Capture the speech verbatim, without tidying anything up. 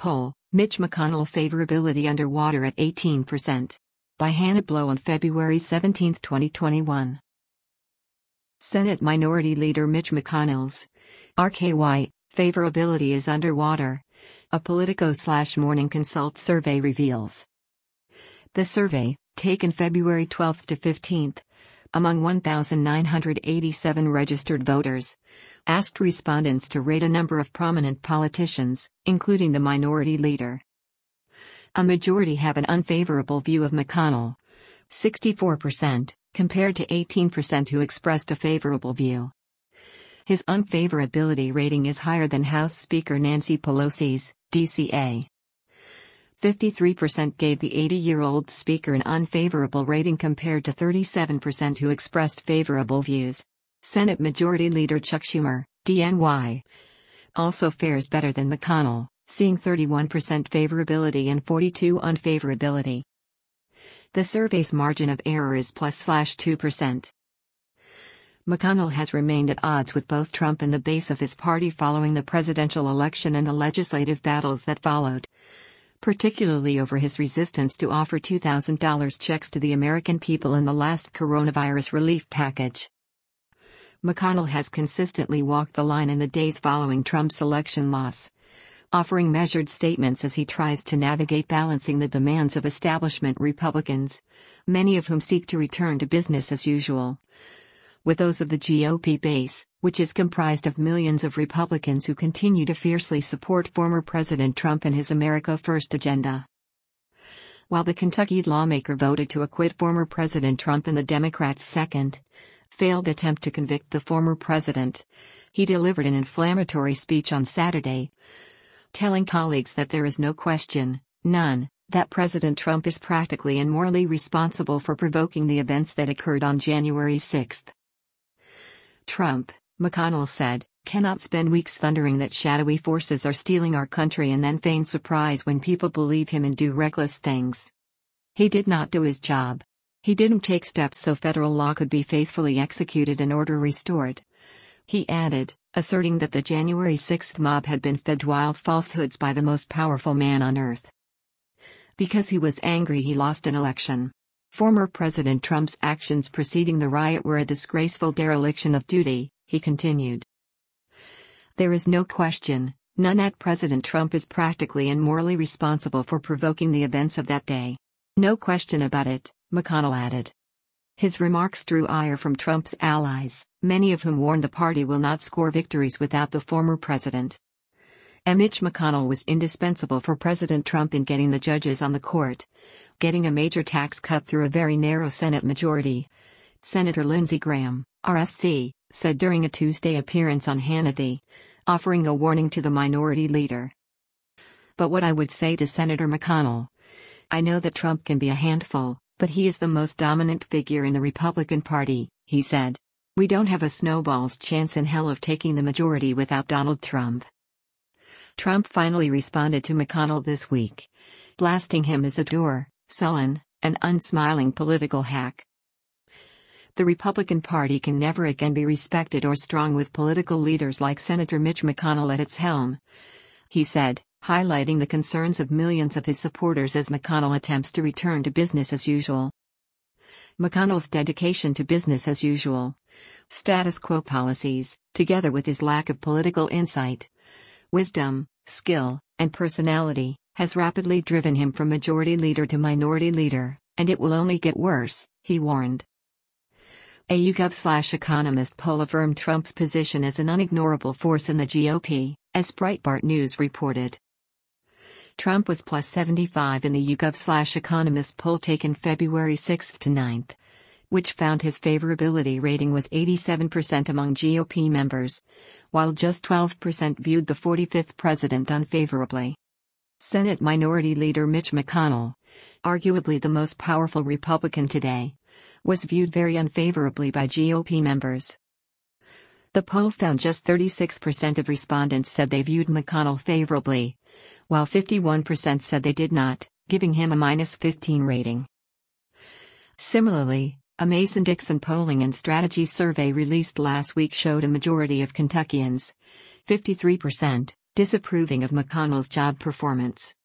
poll, Mitch McConnell favorability underwater at eighteen percent. By Hannah Blow on February seventeenth, twenty twenty-one. Senate Minority Leader Mitch McConnell's R K Y favorability is underwater, a Politico/Morning Consult survey reveals. The survey, taken February twelfth to fifteenth, among one thousand nine hundred eighty-seven registered voters, asked respondents to rate a number of prominent politicians, including the minority leader. A majority have an unfavorable view of McConnell, sixty-four percent, compared to eighteen percent who expressed a favorable view. His unfavorability rating is higher than House Speaker Nancy Pelosi's, D C A. fifty-three percent gave the eighty-year-old speaker an unfavorable rating compared to thirty-seven percent who expressed favorable views. Senate Majority Leader Chuck Schumer, D N Y, also fares better than McConnell, seeing thirty-one percent favorability and forty-two percent unfavorability. The survey's margin of error is plus two percent. McConnell has remained at odds with both Trump and the base of his party following the presidential election and the legislative battles that followed, particularly over his resistance to offer two thousand dollars checks to the American people in the last coronavirus relief package. McConnell has consistently walked the line in the days following Trump's election loss, offering measured statements as he tries to navigate balancing the demands of establishment Republicans, many of whom seek to return to business as usual, with those of the G O P base, which is comprised of millions of Republicans who continue to fiercely support former President Trump and his America First agenda. While the Kentucky lawmaker voted to acquit former President Trump in the Democrats' second, failed attempt to convict the former president, he delivered an inflammatory speech on Saturday, telling colleagues that there is no question, none, that President Trump is practically and morally responsible for provoking the events that occurred on January sixth. Trump, McConnell said, cannot spend weeks thundering that shadowy forces are stealing our country and then feign surprise when people believe him and do reckless things. He did not do his job. He didn't take steps so federal law could be faithfully executed and order restored. He added, asserting that the January sixth mob had been fed wild falsehoods by the most powerful man on earth. Because he was angry he lost an election. Former President Trump's actions preceding the riot were a disgraceful dereliction of duty, he continued. There is no question, none, that President Trump is practically and morally responsible for provoking the events of that day. No question about it, McConnell added. His remarks drew ire from Trump's allies, many of whom warned the party will not score victories without the former president. And Mitch McConnell was indispensable for President Trump in getting the judges on the court, getting a major tax cut through a very narrow Senate majority. Senator Lindsey Graham, R S C, said during a Tuesday appearance on Hannity, offering a warning to the minority leader. But what I would say to Senator McConnell, I know that Trump can be a handful, but he is the most dominant figure in the Republican Party, he said. We don't have a snowball's chance in hell of taking the majority without Donald Trump. Trump finally responded to McConnell this week, blasting him as a dour, sullen, and unsmiling political hack. The Republican Party can never again be respected or strong with political leaders like Senator Mitch McConnell at its helm, he said, highlighting the concerns of millions of his supporters as McConnell attempts to return to business as usual. McConnell's dedication to business as usual, status quo policies, together with his lack of political insight, wisdom, skill, and personality, has rapidly driven him from majority leader to minority leader, and it will only get worse, he warned. A YouGov/Economist poll affirmed Trump's position as an unignorable force in the G O P, as Breitbart News reported. Trump was plus seventy-five in the YouGov/Economist poll taken February sixth to ninth, which found his favorability rating was eighty-seven percent among G O P members, while just twelve percent viewed the forty-fifth president unfavorably. Senate Minority Leader Mitch McConnell, arguably the most powerful Republican today, was viewed very unfavorably by G O P members. The poll found just thirty-six percent of respondents said they viewed McConnell favorably, while fifty-one percent said they did not, giving him a minus fifteen rating. Similarly, a Mason-Dixon polling and strategy survey released last week showed a majority of Kentuckians, fifty-three percent, disapproving of McConnell's job performance.